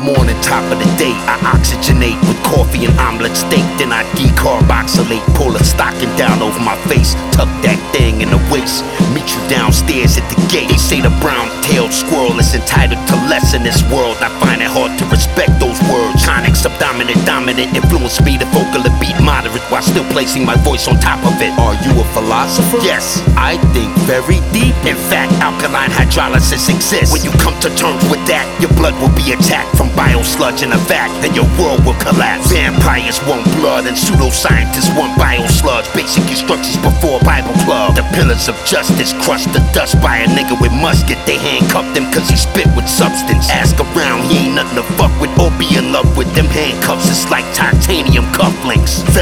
morning, top of the day, I oxygenate with coffee and omelet steak. Then I decarboxylate, pull a stocking down over my face, tuck that thing in the waist, meet you downstairs at the gate. They say the brown-tailed squirrel is entitled to less in this world. I find it hard to respect those words. Tonic, subdominant, dominant, influence me to vocal and beat moderate while still placing my voice on top of it. Are you a philosopher? Yes, I think very deep. In fact, alkaline hydrolysis exists. When you come to terms with that, your blood will be attacked from biosludge in a vat, and your world will collapse. Vampires want blood and pseudoscientists want biosludge. Basic instructions before Bible club. The pillars of justice crushed to dust by a nigga with musket. They handcuffed him cause he spit with substance. Ask around, he ain't nothing to fuck with or be in love with. Them handcuffs is like titanium cufflinks.